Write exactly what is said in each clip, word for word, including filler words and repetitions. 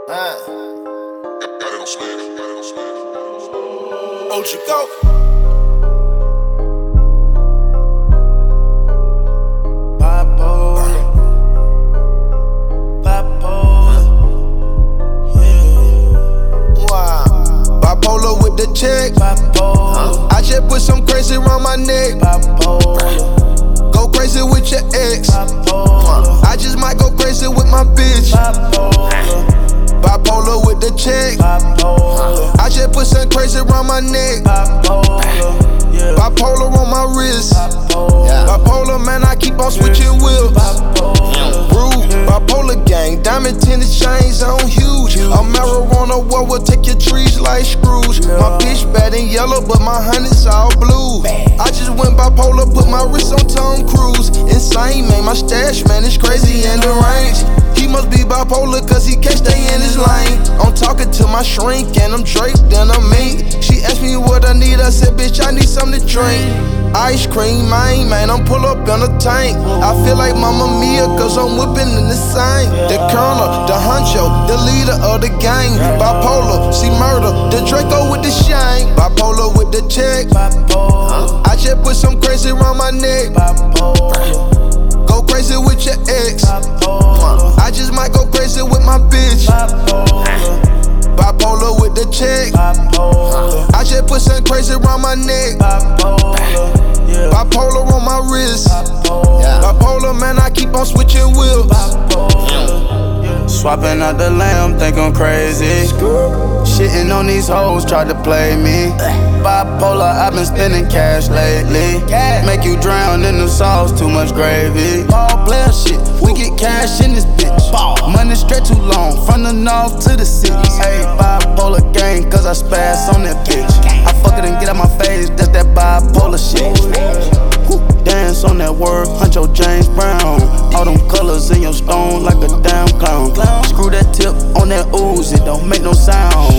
O G go. Bipolar, bipolar, yeah. Wow. Bipolar with the check. Bipolar, I just put some crazy around my neck. bipolar, Go crazy with your ex. bipolar, I just might go crazy with my bitch. bipolar, Bipolar with the check. bipolar, I just put some crazy around my neck. bipolar, yeah. Bipolar on my wrist. Bipolar, Bipolar, man, I keep on switching wheels. bipolar, Rude, bipolar gang, diamond tinted chains on huge. A marijuana war will take your trees like screws. My bitch bad and yellow, but my honey's all blue. I just went bipolar, put my wrist on Tom Cruise. Insane, man, my stash, man, it's crazy in the range. He must be bipolar, cause he can't stay in his lane. I'm talking to my shrink, and I'm draped in a mink. She asked me what I need, I said, bitch, I need something to drink. Ice cream, man, man, I'm pull up in a tank. I feel like Mamma Mia, cause I'm whipping in the same. The colonel, the honcho, the leader of the gang. Bipolar, see murder, the Draco with the shine. Bipolar with the check. bipolar, I just put some crazy around my neck. bipolar, Go crazy with your ex. bipolar, I just might go crazy with my bitch. bipolar, Bipolar with the check. bipolar, I just put some crazy around my neck. bipolar, yeah. Bipolar on my wrist. Bipolar, Bipolar, man, I keep on switching wheels. bipolar, yeah. Swapping out the lamb, think I'm crazy. Shitting on these hoes, tried to play me. Bipolar, I've been spending cash lately. Make you drown in the sauce, too much gravy. Ball player shit, we get cash in this bitch. Money stretch too long, from the north to the city. Hey, bipolar gang, cause I spaz on that bitch. I fuck it and get out my face, that's that bipolar shit. Woo, dance on that word, Huncho James Brown. All them colors in your stone like a damn clown. Screw that tip on that ooze, it don't make no sound.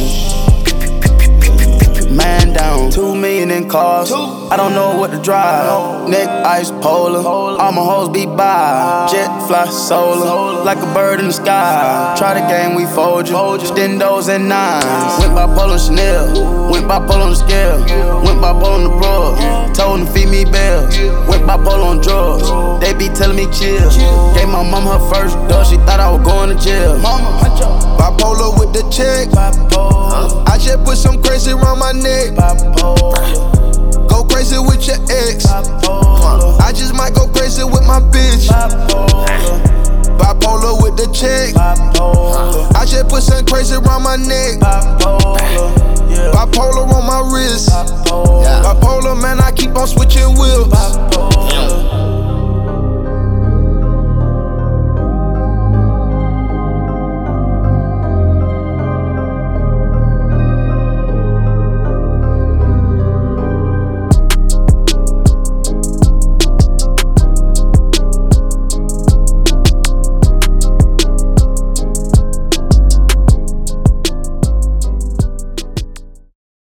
Man down, two million in cars. I don't know what to drive. Neck ice polar, all my hoes be by. Jet fly solar, like a bird in the sky. Try the game, we fold you. Stendos and nines. Went bipolar Chanel, went bipolar on the scale. Went bipolar on the broad, told them to feed me bells. Went bipolar on drugs, they be telling me chill. Gave my mom her first dose, she thought I was going to jail. Bipolar with the check. Bipolar, I just put some crazy around my neck. bipolar, Go crazy with your ex. bipolar, I just might go crazy with my bitch. bipolar, Bipolar with the check. bipolar, I just put some crazy around my neck. bipolar, yeah. Bipolar on my wrist. Bipolar, Bipolar, man, I keep on switching wheels. bipolar.